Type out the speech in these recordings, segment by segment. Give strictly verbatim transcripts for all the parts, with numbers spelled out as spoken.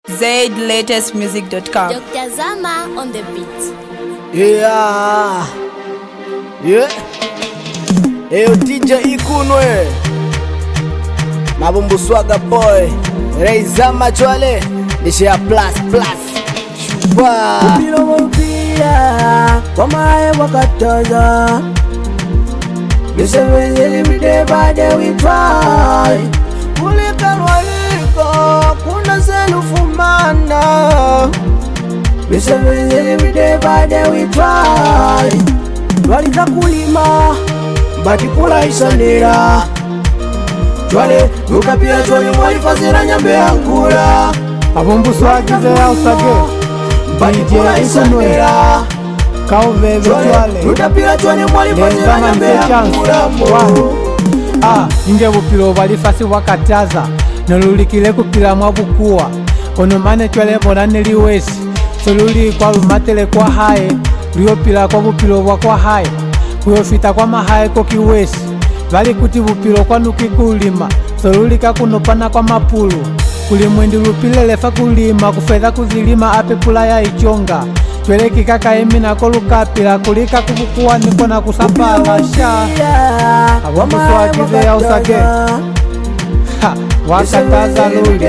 Z latest music dot com. Doctor Zama on the beat. Yeah. Yeah. Eyo D J Ikunwe Mabumbu Swaga Boy Ray Zama Chwale Nishia plus plus Shubwa Upilo mpia Wamae wakataza Misewezi every day by day we try Kulika lwaliko Kuna zenu fumana Misewezi every day by day we try Lwalika kulima Bati pula isanira Chwale Lukapia chwani mwalifazira nyambe angula Abumbu Swagize ya usage Bati pula isanira Kao veve chwale Lukapia chwani mwalifazira nyambe angula Ah, inge bupilo walifasi wakataza Nolulikile kupila mwabukuwa Ono mane chwale mona niliwesi Soluli kwa lumatele kwa hae Liopila kwa bupilo wakwa hae Kuyofita kwa mahae ko kiwesi Vali kuti bupilo kwa nuki kulima Solulika kunopana kwa mapulu Kulimwendi lupile lefa kulima Kufedha kuzilima ape pula ya ichonga Chwele kikaka emi na kolukapila Kulika kubukuwa niko na kusapala Sha Abumbu Swagize ya usage Ha, wakataza luli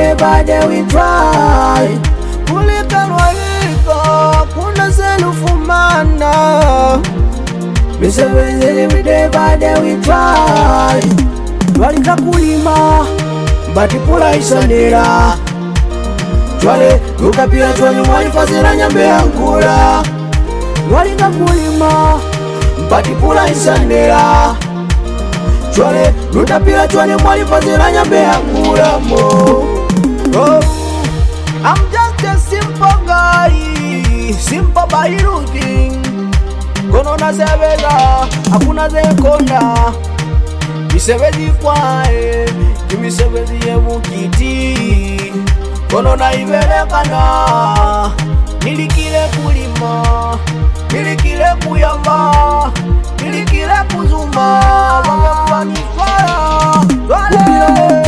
Kulika lwaliko Kuna zenu fumana Misewezi every day by day we try Lwalika kulima Bati pula isanira Chwale Lukapia chwani mwalifazira nyambe angula Lwalika kulima Bati pula isanira Chwale Lutapia chwani mwalifazira nyambe angula mo Oh I'm just a simple guy Simple by looking Kono na seveza, hakuna zekonda Misevezi kwae, kimisevezi yevukiti Kono na ivelekana, nilikile kulima Nilikile kuyamba, nilikile kuzuma Wangekwa nifaya, wale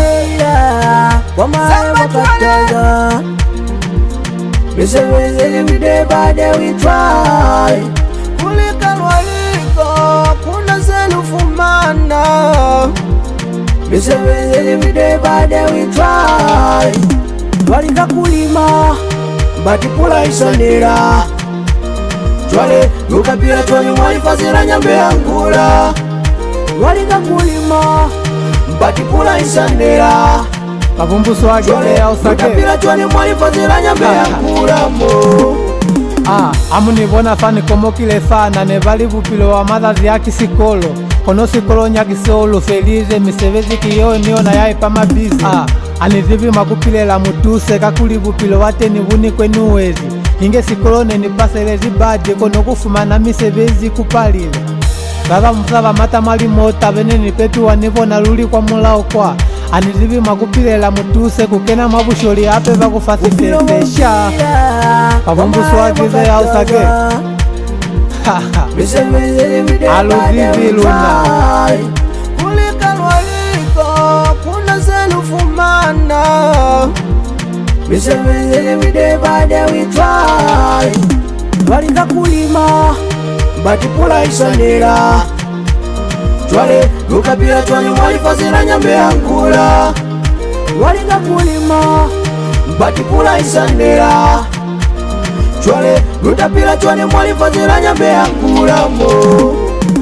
Wamae wakataza Misevezi every day by day we try Kulika lwaliko, kuna zenu fumana Misewezi every day by day we try Lwalika kulima, bati pula isanira Chwale, Lukapia chwani mwalifazira nyambe angula Lwalika kulima, bati pula isanira Abumbu Swagize ya usage Lukapia chwani mwalifazira nyambe angula mo Ah, amunibona fani komo kile fana Nevali bupilo wa madhazi ya kisikolo Kono sikolo nyakisolo Felize misevezi kiyo niyo na yai pama bizi Ah, anizivi makupile la mutuse Kakuli bupilo wate nivuni kwenuwezi Inge sikolo neni paselezi badye Kono kufuma na misevezi kupalile Baba msava mata mali mota Veneni petu wanivona luli kwa mulao kwa Anizivi makupile la mutuse Kukena mabusholi ape vakufasi fefesha Abumbu Swagize ya usage Aluzivi luna Kulika lwaliko Kuna zenu fumana Misevezi every day by day we try Lwalika kulima Bati pula isanira Chwale Lukapia chwani mwalifazira nyambe angula Lwalika kulima Bati pula isanira Chwale Lutapia chwani mwalifazira nyambe angula mo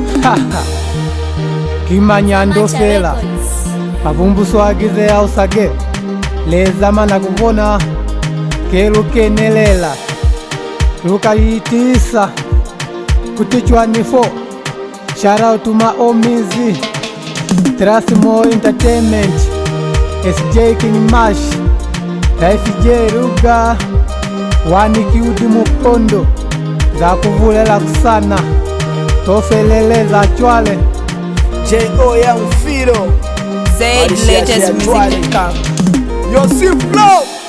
Kimanyando fela Abumbu Swagize ya usage Lezama na kuvona Kelu kenelela Luka yitisa Kutichwa nifo Shout out to my omizi Trasimo Entertainment S J King Mash F J Ruga Wani Kiudi Mukondo Za kuvulela kusana Tofelele za chwale J O ya mfiro Z latest music dot com. Yo si flow